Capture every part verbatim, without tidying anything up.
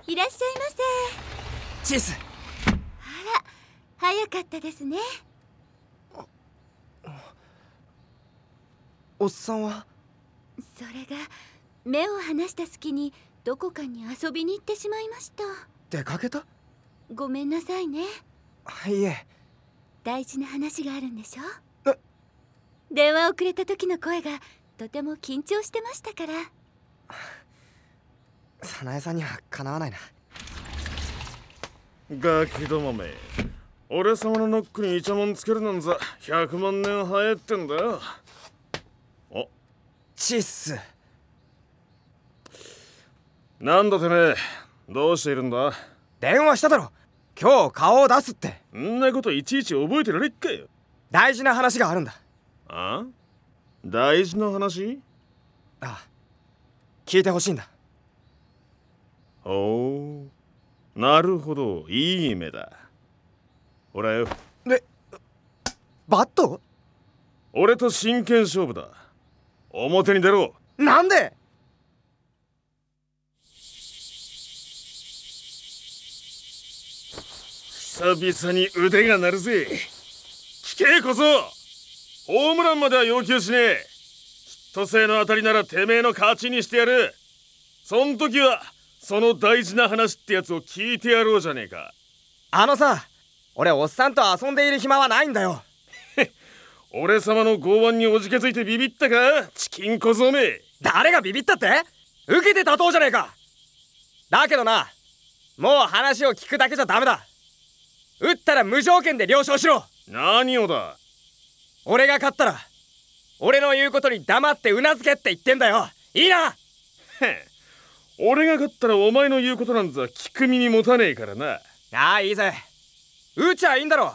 いらっしゃいませ。 チス。 あら、早かったですね。 おっさんは？ それが目を離した隙にどこかに遊びに行ってしまいました。 出かけた？ ごめんなさいね。 いえ。 大事な話があるんでしょ。 え？ 電話をくれた時の声がとても緊張してましたから。 早苗さんにはかなわないな。 ガキどもめ、俺様のノックにイチャモンつけるなんざひゃくまん年早いってんだよ。お、 チッス。 なんだてめえ、どうしているんだ？ 電話しただろ、今日顔を出すって。 んなこといちいち覚えてられっかよ。 大事な話があるんだ。 あ？大事な話？ ああ、聞いてほしいんだ。 おお、なるほど、いい目だ。ほらよ。 で、バット？ 俺と真剣勝負だ。表に出ろ。 なんで？ 久々に腕が鳴るぜ。聞けこそ。ホームランまでは要求しねえ。ヒット性の当たりならてめえの勝ちにしてやる。そん時はその大事な話ってやつを聞いてやろうじゃねえか。 あのさ、俺おっさんと遊んでいる暇はないんだよ。 俺様の剛腕におじけづいてビビったか、チキン小僧め。 誰がビビったって？受けて立とうじゃねえか。だけどな、もう話を聞くだけじゃダメだ。打ったら無条件で了承しろ。 何をだ？ 俺が勝ったら俺の言うことに黙ってうなずけって言ってんだよ。いいな。 俺が勝ったらお前の言うことなんざ聞く耳持たねえからな。 ああ、いいぜ。打ちゃいいんだろ。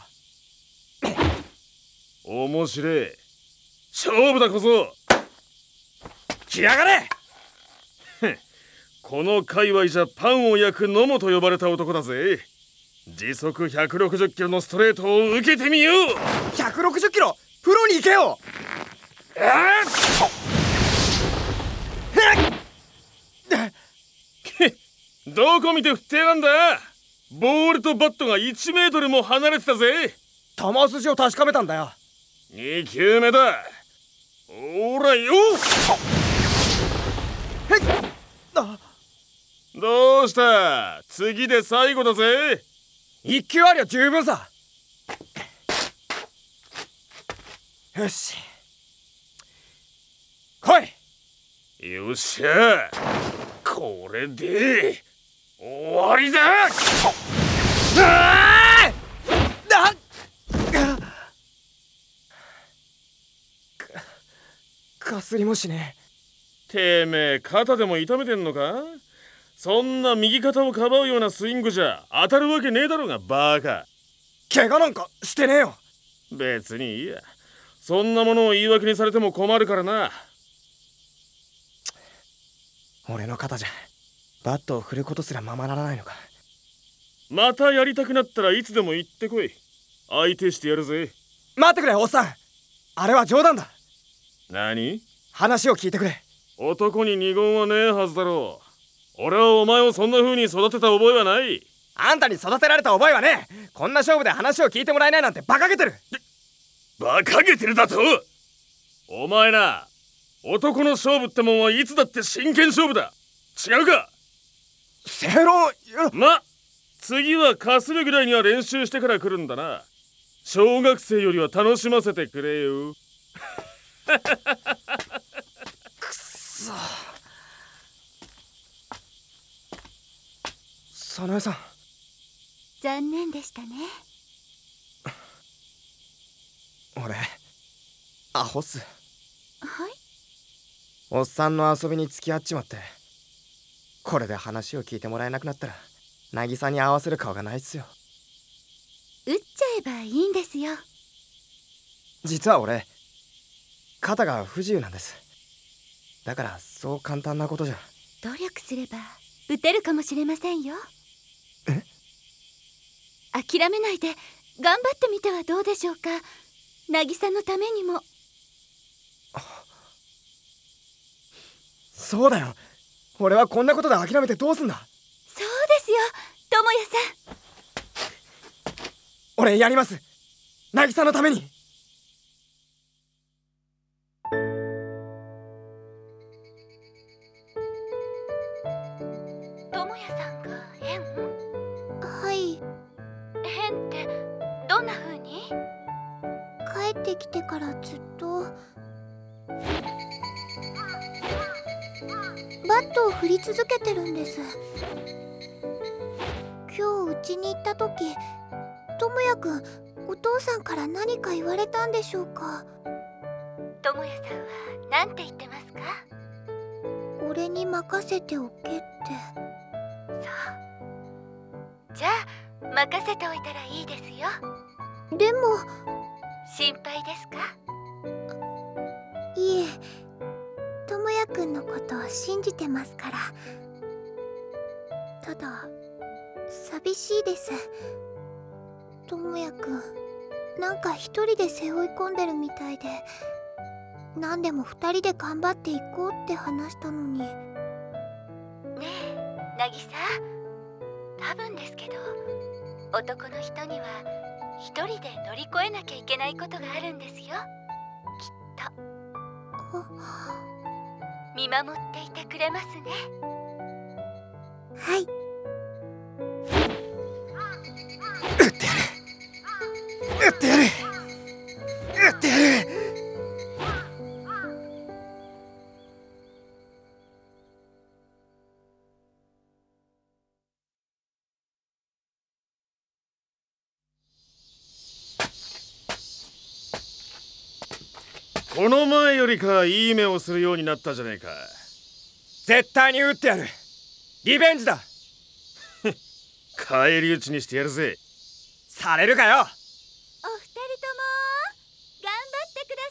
面白え。勝負だこそ。 来やがれ。 この界隈じゃパンを焼く野茂と呼ばれた男だぜ。時速ひゃくろくじゅっキロのストレートを受けてみよう。 ひゃくろくじゅっキロ、プロに行けよ。 どこ見て振ってなんだ。ボールとバットがいちメートルも離れてたぜ。 球筋を確かめたんだよ。 に球目だ。おらよ。どうした？次で最後だぜ。 一球ありゃ十分さ。よし、来い。 よっしゃ、これで終わりだ。 ああ！か、かすりもしねえ。てめえ肩でも痛めてんのか？そんな右肩をかばうようなスイングじゃ当たるわけねえだろうがバカ。 怪我なんかしてねえよ。 別にいいや。そんなものを言い訳にされても困るからな。 俺の肩じゃバットを振ることすらままならないのか。 またやりたくなったらいつでも言ってこい。相手してやるぜ。 待ってくれおっさん、あれは冗談だ。 何？ 話を聞いてくれ。 男に二言はねえはずだろう。俺はお前をそんな風に育てた覚えはない。 あんたに育てられた覚えはねえ。こんな勝負で話を聞いてもらえないなんて馬鹿げてる。 馬鹿げてるだと？お前な、男の勝負ってもんはいつだって真剣勝負だ。違うか？ 正論。 ま、次はかするぐらいには練習してから来るんだな。小学生よりは楽しませてくれよ。 くそ。早苗さん、 残念でしたね。 俺アホっす。 はい。 おっさんの遊びに付き合っちまって、これで話を聞いてもらえなくなったら渚に合わせる顔がないっすよ。 打っちゃえばいいんですよ。 実は俺肩が不自由なんです。だからそう簡単なことじゃ。 努力すれば打てるかもしれませんよ。 え？ 諦めないで頑張ってみてはどうでしょうか。渚のためにも。 そうだよ、俺はこんなことで諦めてどうすんだ。 そうです俺やります。渚のために。 智也さんが変？ はい。 変ってどんな風に？ 帰ってきてからずっとバットを振り続けてるんです。今日うちに行った時、智也くんお父さんから何か言われたんでしょうか？ 智也さんは何て言ってますか？ 俺に任せておけって。 そう。じゃあ任せておいたらいいですよ。 でも心配ですか？ いえ、智也くんのことを信じてますから。ただ寂しいです。智也くんなんか一人で背負い込んでるみたいで、何でも二人で頑張っていこうって話したのに。ねえ渚、多分ですけど男の人には一人で乗り越えなきゃいけないことがあるんですよ、きっと。見守っていてくれますね。 はい。 撃ってやる、撃ってやる、撃ってやる。 この前よりかいい目をするようになったじゃねえか。 絶対に撃ってやる。リベンジだ。 返り討ちにしてやるぜ。 されるかよ。 お二人とも頑張ってく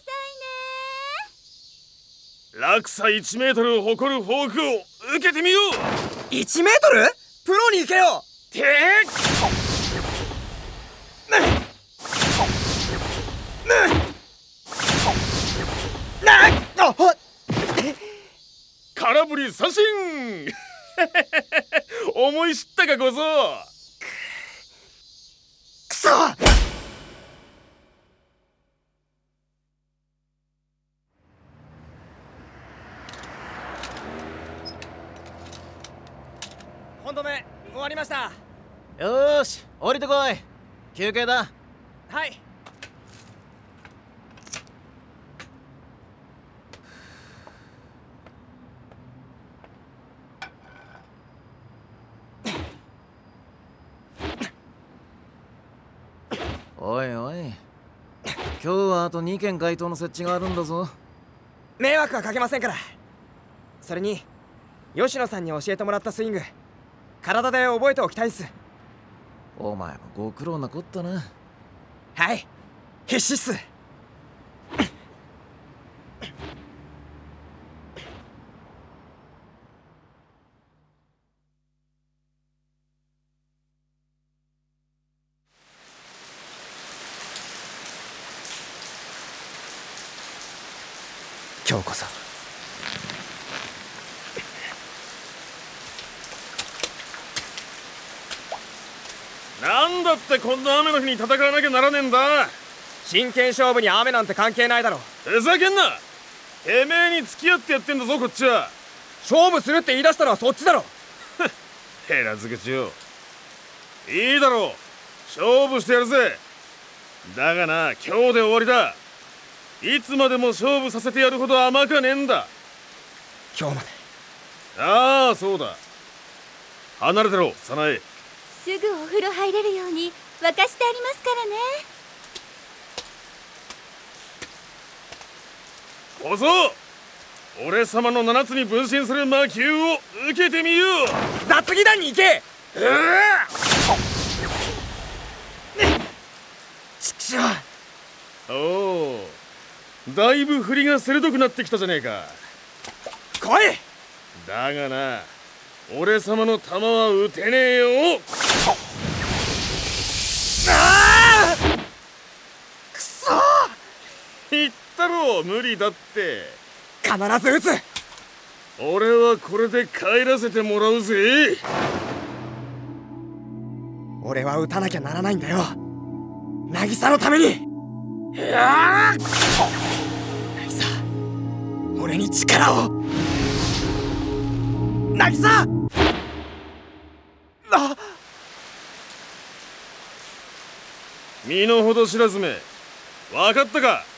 ださいね。 落差いちメートルを誇るフォークを受けてみよう。 いちメートル？プロに行けよ。てー空振り三振。思い知ったか小僧。 くそ。本止め終わりました。 よーし降りてこい。休憩だ。 はい。 おいおい、今日はあとにけん街灯の設置があるんだぞ。 迷惑はかけませんから。それに吉野さんに教えてもらったスイング、体で覚えておきたいんす。 お前もご苦労なこったな。 はい、必死っす。今日こそ。 なんだってこんな雨の日に戦わなきゃならねえんだ。 真剣勝負に雨なんて関係ないだろ。 ふざけんな。てめえに付き合ってやってんだぞこっちは。 勝負するって言い出したのはそっちだろ。 ヘラづけちよ。いいだろう、勝負してやるぜ。だがな、今日で終わりだ。いつまでも勝負させてやるほど甘かねえんだ。 今日まで。 ああそうだ、離れてろ早苗。 すぐお風呂入れるように沸かしてありますからね。 小僧、俺様の七つに分身する魔球を受けてみよう。 雑技団に行け。ううちくしょう。 おお、だいぶ振りが鋭くなってきたじゃねえか。 来い。 だがな、俺様の球は打てねえよ。 ああくそ。 言ったろ無理だって。 必ず打つ。 俺はこれで帰らせてもらうぜ。 俺は打たなきゃならないんだよ。 渚のために。いやー渚、俺に力を。渚、あ、 身の程知らずめ、分かったか。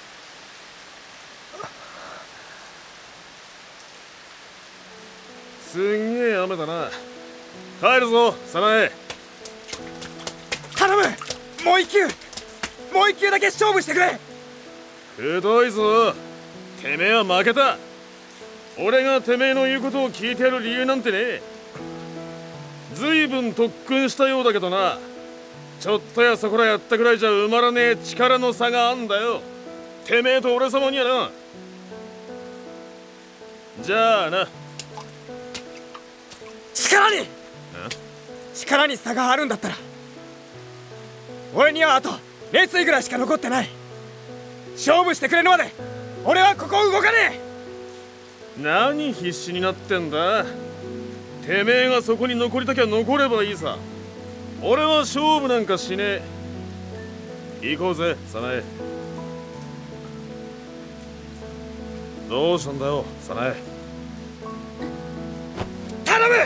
すんげえ雨だな。帰るぞ早苗。 頼む、もう一球、もう一球だけ勝負してくれ。 くどいぞ。てめえは負けた。俺がてめえの言うことを聞いてやる理由なんてね。ずいぶん特訓したようだけどな。ちょっとやそこらやったくらいじゃ埋まらねえ力の差があんだよ、てめえと俺様にはな。じゃあな。 力に力に差があるんだったら、俺にはあと熱意ぐらいしか残ってない。勝負してくれるまで俺はここを動かねえ。何必死になってんだ。てめえがそこに残りたきゃ残ればいいさ。俺は勝負なんかしねえ。行こうぜ早苗。どうしたんだよ早苗。 頼む。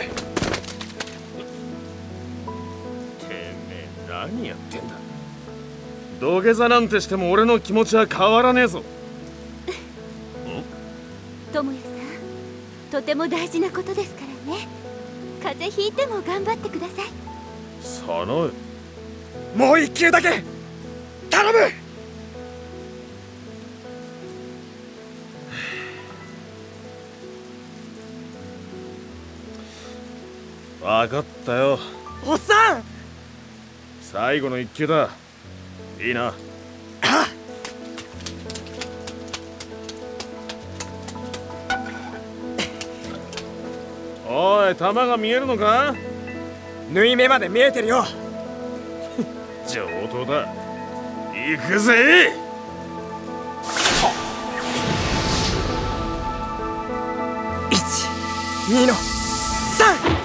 てめえ何やってんだ。土下座なんてしても俺の気持ちは変わらねえぞ。 智也さん、とても大事なことですからね。風邪ひいても頑張ってください。 早苗、 もう一球だけ頼む。 分かったよ。 おっさん。 最後の一球だ。いいな。 あ、 おい、球が見えるのか。 縫い目まで見えてるよ。 上等だ。行くぜ。 いち、にのさん。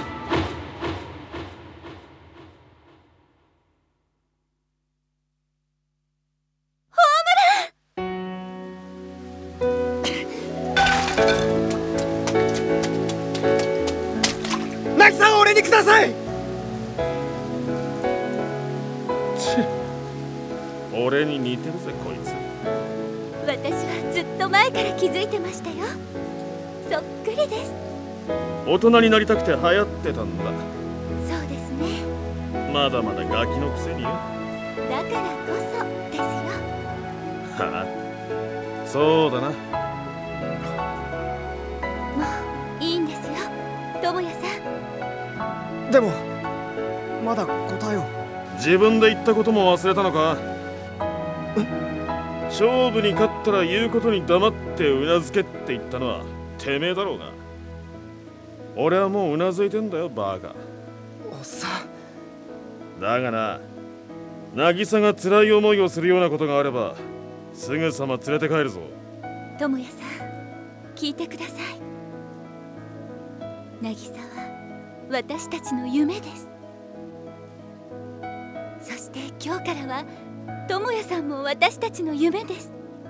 渚を俺にください。 俺に似てるぜこいつ。 私はずっと前から気づいてましたよ。そっくりです。 大人になりたくて流行ってたんだ。 そうですね。 まだまだガキのくせによ。 だからこそですよ。 はあ、そうだな。 もういいんですよ、智也さん。 でもまだ答えを。 自分で言ったことも忘れたのか。勝負に勝ったら言うことに黙ってうなずけって言ったのはてめえだろうが。俺はもううなずいてんだよバカ。 おっさん。 だがな、渚が辛い思いをするようなことがあればすぐさま連れて帰るぞ。 智也さん、聞いてください。渚は私たちの夢です。そして今日からは智也さんも私たちの夢です。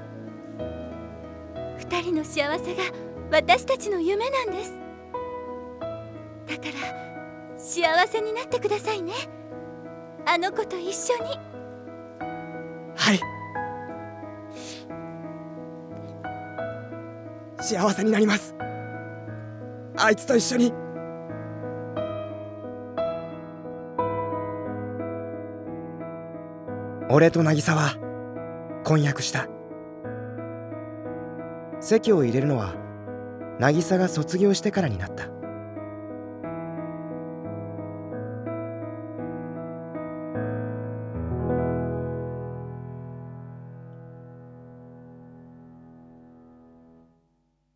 二人の幸せが私たちの夢なんです。だから幸せになってくださいね、あの子と一緒に。 はい、幸せになります、あいつと一緒に。俺と渚は婚約した。籍を入れるのは渚が卒業してからになった。